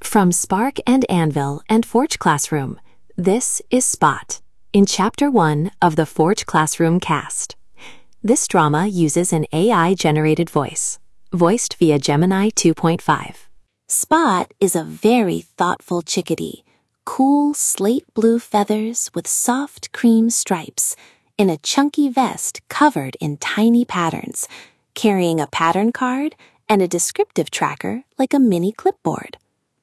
From Spark and Anvil and Forge Classroom, this is Spot, in Chapter 1 of the Forge Classroom cast. This drama uses an AI-generated voice, voiced via Gemini 2.5. Spot is a very thoughtful chickadee, cool slate blue feathers with soft cream stripes, in a chunky vest covered in tiny patterns, carrying a pattern card and a descriptive tracker like a mini clipboard.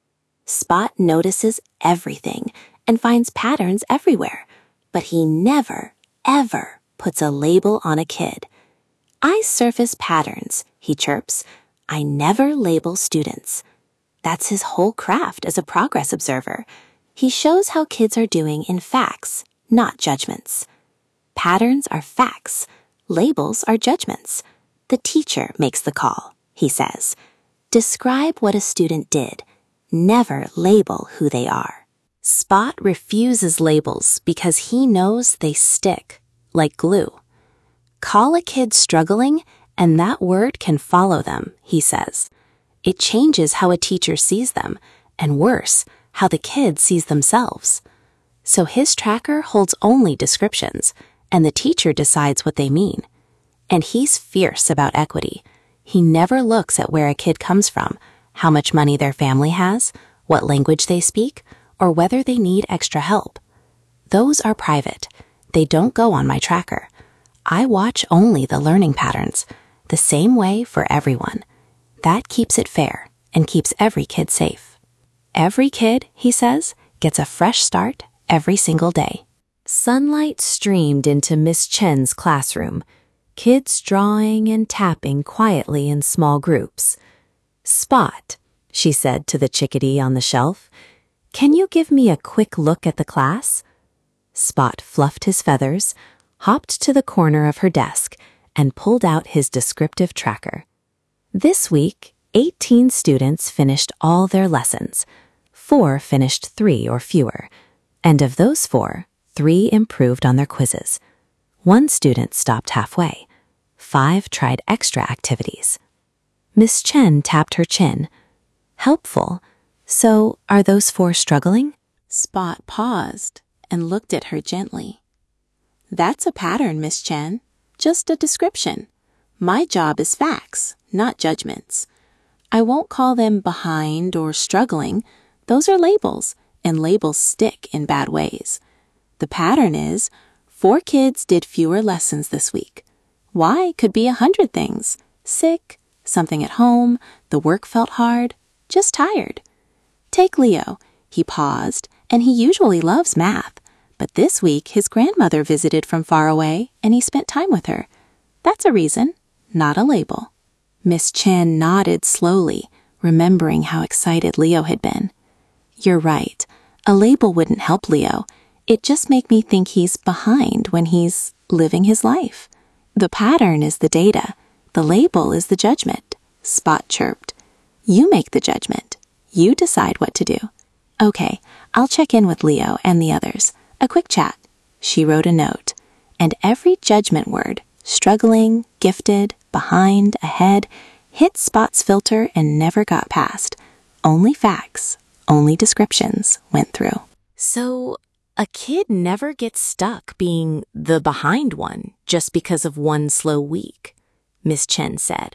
Spot notices everything and finds patterns everywhere, but he never, ever puts a label on a kid. "I surface patterns," he chirps. "I never label students." That's his whole craft as a progress observer. He shows how kids are doing in facts, not judgments. Patterns are facts. Labels are judgments. The teacher makes the call, he says. Describe what a student did. Never label who they are. Spot refuses labels because he knows they stick, like glue. Call a kid struggling, and that word can follow them, he says. It changes how a teacher sees them, and worse, how the kid sees themselves. So his tracker holds only descriptions, and the teacher decides what they mean. And he's fierce about equity. He never looks at where a kid comes from, how much money their family has, what language they speak, or whether they need extra help. Those are private. They don't go on my tracker. I watch only the learning patterns, the same way for everyone. That keeps it fair and keeps every kid safe. Every kid, he says, gets a fresh start every single day. Sunlight streamed into Miss Chen's classroom, kids drawing and tapping quietly in small groups. "Spot," she said to the chickadee on the shelf, "can you give me a quick look at the class?" Spot fluffed his feathers, hopped to the corner of her desk, and pulled out his descriptive tracker. This week, 18 students finished all their lessons. 4 finished 3 or fewer, and of those 4, 3 improved on their quizzes. 1 student stopped halfway. 5 tried extra activities. Miss Chen tapped her chin. "Helpful. So, are those 4 struggling?" Spot paused and looked at her gently. "That's a pattern, Miss Chen. Just a description. My job is facts, not judgments. I won't call them behind or struggling. Those are labels, and labels stick in bad ways. The pattern is 4 kids did fewer lessons this week. Why could be 100 things. Sick, something at home, the work felt hard, just tired. Take Leo. He paused, and he usually loves math. But this week, his grandmother visited from far away, and he spent time with her. That's a reason, not a label." Miss Chen nodded slowly, remembering how excited Leo had been. "You're right. A label wouldn't help Leo. It'd just make me think he's behind when he's living his life. The pattern is the data. The label is the judgment," Spot chirped. "You make the judgment. You decide what to do." "Okay, I'll check in with Leo and the others. A quick chat." She wrote a note, and every judgment word, struggling, gifted, behind, ahead, hit Spot's filter and never got past. Only facts, only descriptions went through. "So, a kid never gets stuck being the behind one just because of one slow week," Miss Chen said.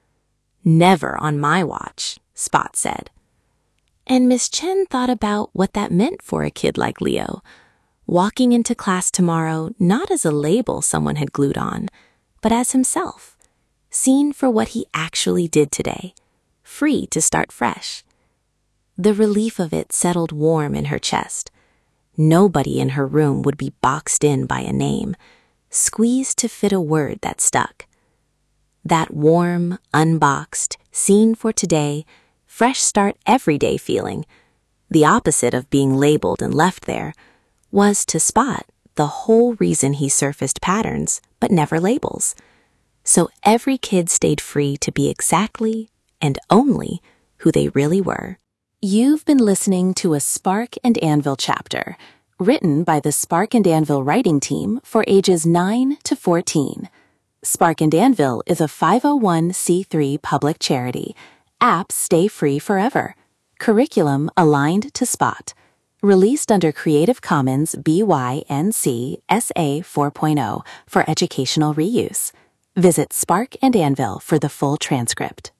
"Never on my watch," Spot said. And Miss Chen thought about what that meant for a kid like Leo, walking into class tomorrow not as a label someone had glued on, but as himself, seen for what he actually did today, free to start fresh. The relief of it settled warm in her chest. Nobody in her room would be boxed in by a name, squeezed to fit a word that stuck. That warm, unboxed, seen for today, fresh start everyday feeling, the opposite of being labeled and left there, was to Spot the whole reason he surfaced patterns but never labels. So every kid stayed free to be exactly and only who they really were. You've been listening to a Spark and Anvil chapter, written by the Spark and Anvil writing team for ages 9 to 14. Spark and Anvil is a 501c3 public charity. Apps stay free forever. Curriculum aligned to SPOT. Released under Creative Commons BY-NC SA 4.0 for educational reuse. Visit Spark and Anvil for the full transcript.